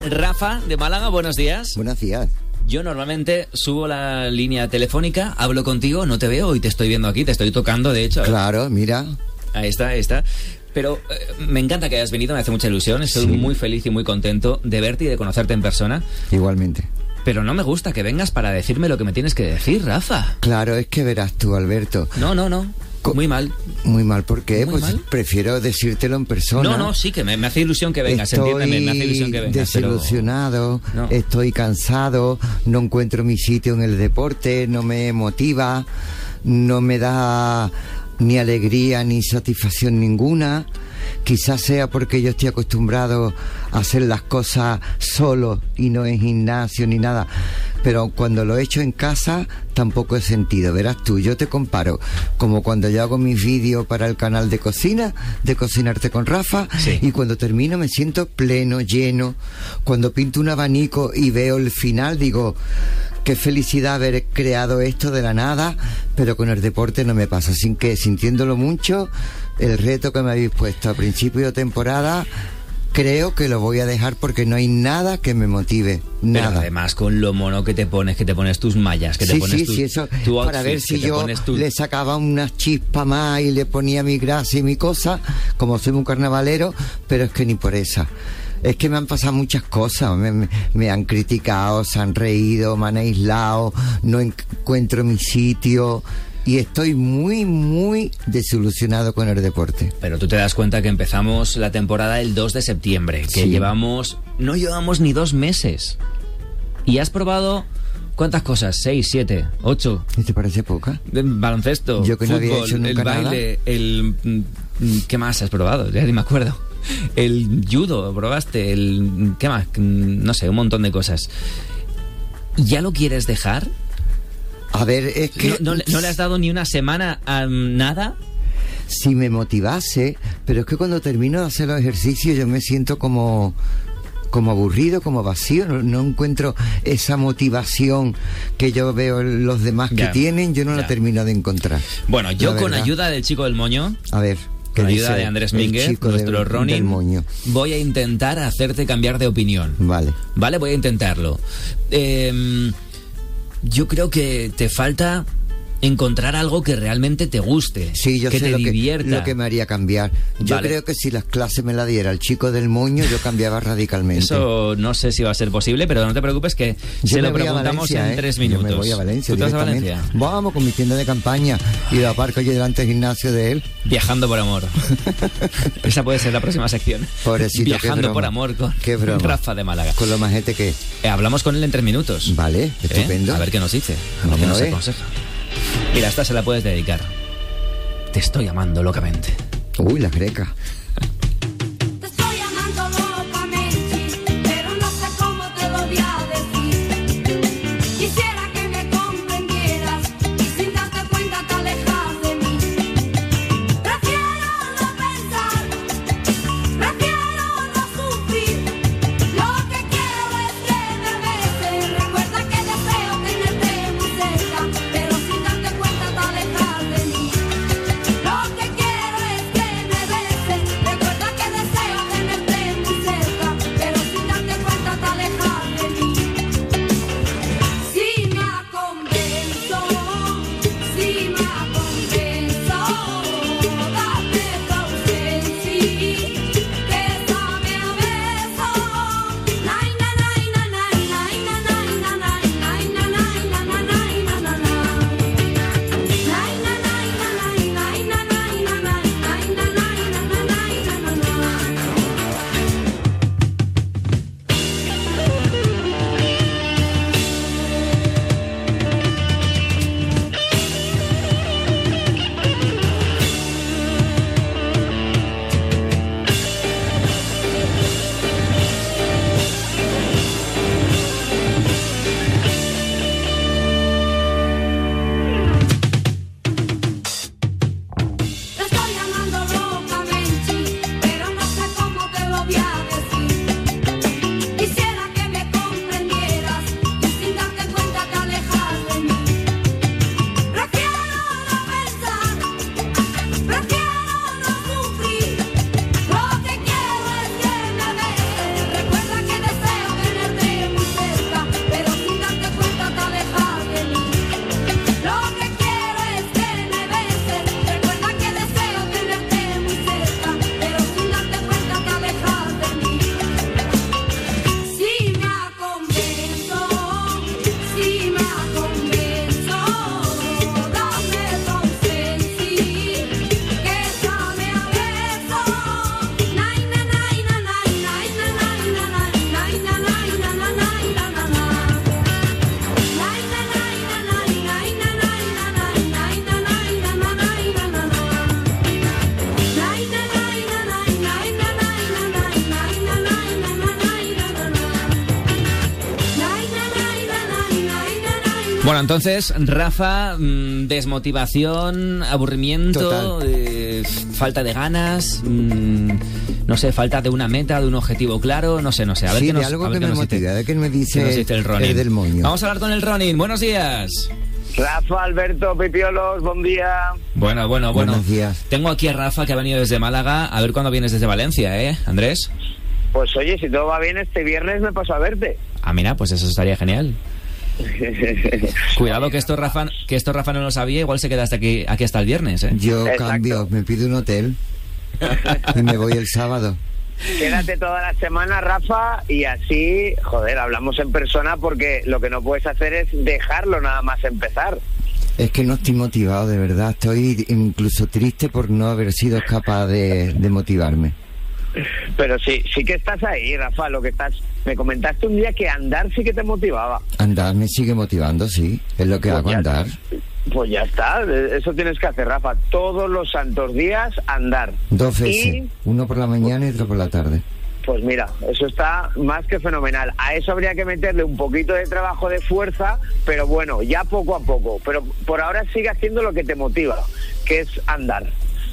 Rafa, de Málaga, buenos días. Buenos días. Yo normalmente subo la línea telefónica, hablo contigo, no te veo y te estoy viendo aquí, te estoy tocando, de hecho. Claro, mira. Ahí está. Pero me encanta que hayas venido, me hace mucha ilusión, estoy muy feliz y muy contento de verte y de conocerte en persona. Igualmente. Pero no me gusta que vengas para decirme lo que me tienes que decir, Rafa. Claro, es que verás tú, Alberto. No. Muy mal. Muy mal, ¿por qué? Muy pues mal. Prefiero decírtelo en persona. No, sí, que me hace ilusión que vengas, entiéndeme, me hace ilusión que vengas. Desilusionado, pero... no. Estoy cansado, no encuentro mi sitio en el deporte, no me motiva, no me da ni alegría ni satisfacción ninguna. Quizás sea porque yo estoy acostumbrado a hacer las cosas solo y no en gimnasio ni nada. Pero cuando lo he hecho en casa tampoco he sentido. Verás tú, yo te comparo como cuando yo hago mis vídeos para el canal de cocina, de Cocinarte con Rafa, y cuando termino me siento pleno, lleno. Cuando pinto un abanico y veo el final digo, qué felicidad haber creado esto de la nada, pero con el deporte no me pasa. Así que, sintiéndolo mucho, el reto que me habéis puesto a principio de temporada, creo que lo voy a dejar porque no hay nada que me motive. Nada. Pero además con lo mono que te pones tus mallas, que te pones eso, tu outfit, para ver si yo le sacaba unas chispas más y le ponía mi grasa y mi cosa, como soy un carnavalero, pero es que ni por esa. Es que me han pasado muchas cosas, me han criticado, se han reído, me han aislado, no encuentro mi sitio y estoy muy desilusionado con el deporte. Pero tú te das cuenta que empezamos la temporada el 2 de septiembre, que no llevamos ni 2 meses. Y has probado... ¿Cuántas cosas? 6, 7, 8. ¿Y te parece poca? Baloncesto, yo que fútbol, no había hecho nunca el baile, nada. ¿Qué más has probado? Ya ni me acuerdo. El judo, probaste, ¿qué más? No sé, un montón de cosas. ¿Ya lo quieres dejar? A ver, es que... ¿No le has dado ni una semana a nada? Si me motivase, pero es que cuando termino de hacer los ejercicios yo me siento como aburrido, como vacío, no encuentro esa motivación que yo veo en los demás que tienen, yo no la termino de encontrar. Bueno, yo con ayuda del chico del moño, a ver, con ayuda de Andrés Mínguez, nuestro Ronin, voy a intentar hacerte cambiar de opinión. Vale, voy a intentarlo. Yo creo que te falta encontrar algo que realmente te guste, que te divierta. Lo que me haría cambiar. Yo creo que si las clases me las diera el chico del moño, yo cambiaba radicalmente. Eso no sé si va a ser posible, pero no te preocupes que se lo preguntamos en 3 minutos. Yo me voy a Valencia. ¿Tú te vas a Valencia? Vamos con mi tienda de campaña y lo aparco yo delante del gimnasio de él. Viajando por amor. Esa puede ser la próxima sección. Pobrecito, Viajando por amor con Rafa de Málaga. Con lo majete que... hablamos con él en 3 minutos. Vale, estupendo. A ver qué nos dice, a ver qué nos aconseja. Mira, esta se la puedes dedicar. Te estoy amando locamente. Uy, la greca. Te estoy amando locamente, pero no sé cómo te lo voy a decir. Quisiera que me comprendieras y sin darte cuenta te alejas de mí. Prefiero no pensar, prefiero no sufrir. Lo que quiero es que me beses. Recuerda que deseo tenerte muy cerca, pero sin darte cuenta te alejas de mí. Lo que quiero es que me beses. Bueno, entonces, Rafa, desmotivación, aburrimiento, falta de ganas, no sé, falta de una meta, de un objetivo claro, no sé. A ver sí, qué nos, de algo a ver que qué me nos motiva, de que me dice, qué nos dice el Ronin. el del moño. Vamos a hablar con el Ronin. Buenos días. Rafa, Alberto, Pipiolos, buen día. Bueno. Buenos días. Tengo aquí a Rafa, que ha venido desde Málaga. A ver cuándo vienes desde Valencia, ¿eh, Andrés? Pues oye, si todo va bien, este viernes me paso a verte. Ah, mira, pues eso estaría genial. Cuidado que esto Rafa no lo sabía, igual se queda aquí hasta el viernes, ¿eh? Yo Exacto. cambio, me pido un hotel y me voy el sábado. Quédate toda la semana, Rafa, y así, joder, hablamos en persona, porque lo que no puedes hacer es dejarlo nada más empezar. Es que no estoy motivado, de verdad. Estoy incluso triste por no haber sido capaz de motivarme. Pero sí que estás ahí, Rafa, me comentaste un día que andar sí que te motivaba. Andar me sigue motivando, sí. Es lo que hago, andar. Pues ya está, eso tienes que hacer, Rafa. Todos los santos días andar. 2 veces. Y, Uno por la mañana y otro por la tarde. pues mira, eso está más que fenomenal. A eso habría que meterle un poquito de trabajo de fuerza, pero bueno, ya poco a poco. Pero por ahora sigue haciendo lo que te motiva, que es andar.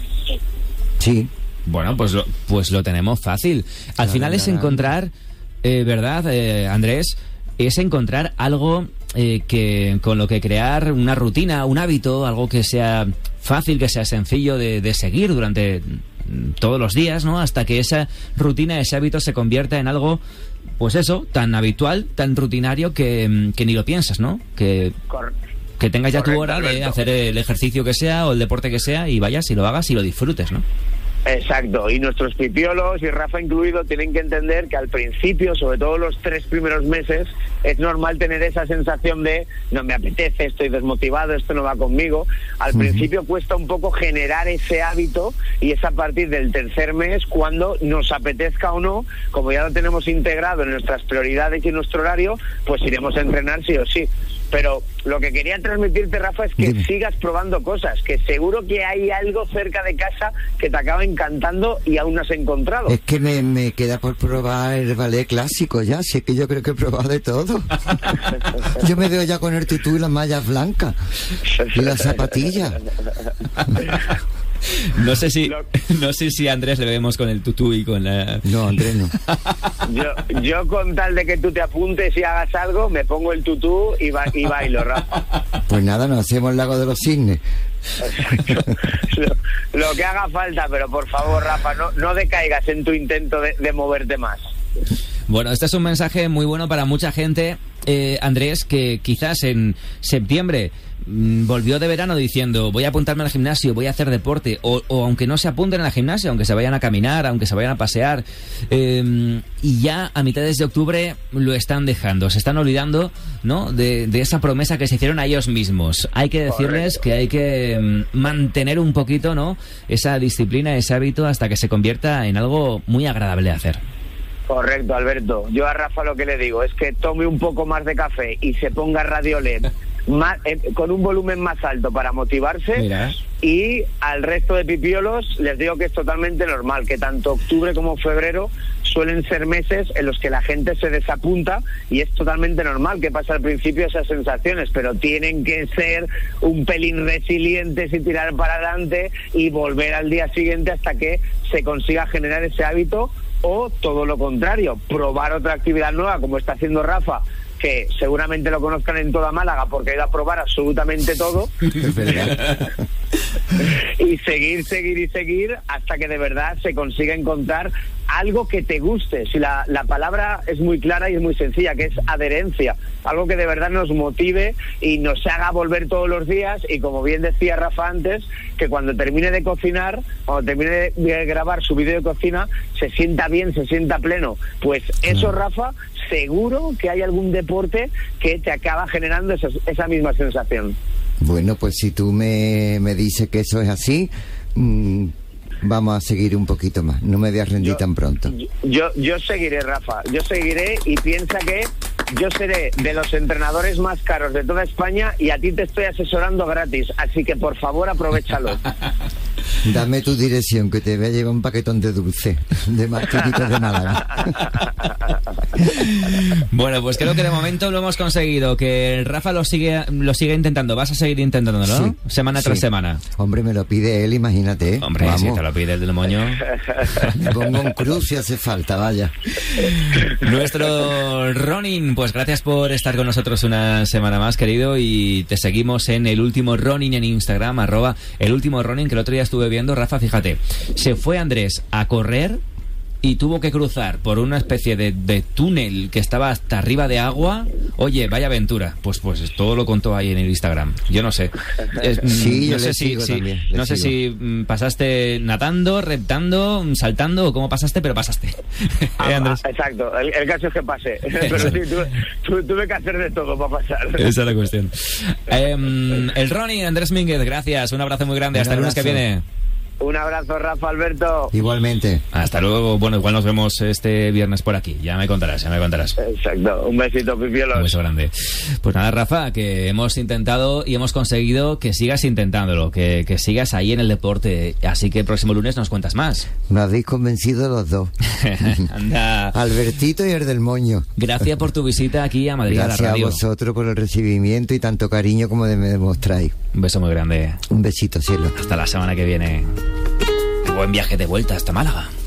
Sí. Bueno, pues lo tenemos fácil. Al final es encontrar, ¿verdad, Andrés? Es encontrar algo que con lo que crear una rutina, un hábito, algo que sea fácil, que sea sencillo de seguir durante todos los días, ¿no? Hasta que esa rutina, ese hábito se convierta en algo, pues eso, tan habitual, tan rutinario que ni lo piensas, ¿no? Que tengas ya tu hora de hacer el ejercicio que sea o el deporte que sea y vayas y lo hagas y lo disfrutes, ¿no? Exacto, y nuestros pipiolos y Rafa incluido tienen que entender que al principio, sobre todo los 3 primeros meses, es normal tener esa sensación de no me apetece, estoy desmotivado, esto no va conmigo. Al principio cuesta un poco generar ese hábito, y es a partir del 3er mes cuando nos apetezca o no, como ya lo tenemos integrado en nuestras prioridades y en nuestro horario, pues iremos a entrenar sí o sí. Pero lo que quería transmitirte, Rafa, es que sigas probando cosas, que seguro que hay algo cerca de casa que te acaba encantando y aún no has encontrado. Es que me queda por probar el ballet clásico ya, si es que yo creo que he probado de todo. Yo me veo ya con el tutú y las mallas blancas y las zapatillas. No sé si a Andrés le vemos con el tutú y con la... No, Andrés no. Yo con tal de que tú te apuntes y hagas algo, me pongo el tutú y bailo, Rafa. Pues nada, nos hacemos el lago de los cisnes. Lo que haga falta, pero por favor, Rafa, no decaigas en tu intento de moverte más. Bueno, este es un mensaje muy bueno para mucha gente, Andrés, que quizás en septiembre volvió de verano diciendo voy a apuntarme al gimnasio, voy a hacer deporte, o aunque no se apunten al gimnasio, aunque se vayan a caminar, aunque se vayan a pasear, y ya a mitades de octubre lo están dejando, se están olvidando, ¿no? de esa promesa que se hicieron a ellos mismos. Hay que decirles que hay que mantener un poquito, ¿no? Esa disciplina, ese hábito, hasta que se convierta en algo muy agradable de hacer. Correcto, Alberto. Yo a Rafa lo que le digo es que tome un poco más de café y se ponga radio LED con un volumen más alto para motivarse. Mira. Y al resto de pipiolos les digo que es totalmente normal, que tanto octubre como febrero suelen ser meses en los que la gente se desapunta, y es totalmente normal que pase al principio esas sensaciones, pero tienen que ser un pelín resilientes y tirar para adelante y volver al día siguiente hasta que se consiga generar ese hábito, o todo lo contrario, probar otra actividad nueva como está haciendo Rafa, que seguramente lo conozcan en toda Málaga porque ha ido a probar absolutamente todo. Es verdad. Y seguir hasta que de verdad se consiga encontrar algo que te guste. Si la palabra es muy clara y es muy sencilla, que es adherencia, algo que de verdad nos motive y nos haga volver todos los días, y como bien decía Rafa antes, que cuando termine de cocinar, cuando termine de grabar su vídeo de cocina, se sienta bien, se sienta pleno. Pues eso, Rafa, seguro que hay algún deporte que te acaba generando esa misma sensación. Bueno, pues si tú me dices que eso es así, vamos a seguir un poquito más. No me voy a rendir tan pronto. Yo seguiré, Rafa. Yo seguiré, y piensa que yo seré de los entrenadores más caros de toda España y a ti te estoy asesorando gratis. Así que, por favor, aprovéchalo. Dame tu dirección, que te voy a llevar un paquetón de dulce, de martinitos de Málaga. Bueno, pues creo que de momento lo hemos conseguido. Que Rafa lo sigue intentando. Vas a seguir intentándolo, ¿no? Sí. Semana tras semana. Hombre, me lo pide él, imagínate. Hombre, Vamos. si te lo pide el del moño. Me pongo un cruz si hace falta, vaya. Nuestro Ronin, pues gracias por estar con nosotros una semana más, querido, y te seguimos en El Último Ronin en Instagram, @El Último Ronin, que el otro día estuve viendo. Rafa, fíjate, se fue Andrés a correr y tuvo que cruzar por una especie de túnel que estaba hasta arriba de agua. Oye, vaya aventura. Pues todo lo contó ahí en el Instagram. Yo no sé. Sí, yo no sé le si, sigo también, le no sé sigo. si pasaste nadando, reptando, saltando o cómo pasaste, pero pasaste. Andrés? Exacto, el caso es que pasé. Pero sí, tuve que hacer de todo para pasar. Esa es la cuestión. El Ronin, Andrés Mínguez, gracias. Un abrazo muy grande. Un Hasta el lunes que abrazo. viene. Un abrazo, Rafa, Alberto. Igualmente. Hasta luego. Bueno, igual nos vemos este viernes por aquí. Ya me contarás. Exacto, un besito, pipiolos. Un beso grande. Pues nada, Rafa, que hemos intentado y hemos conseguido que sigas intentándolo, que sigas ahí en el deporte. Así que el próximo lunes nos cuentas más. Me habéis convencido los dos. Anda. Albertito y el del moño. Gracias por tu visita aquí a Madrid, Gracias a la radio. vosotros por el recibimiento y tanto cariño como me demostráis. Un beso muy grande. Un besito, cielo. Hasta la semana que viene. Buen viaje de vuelta hasta Málaga.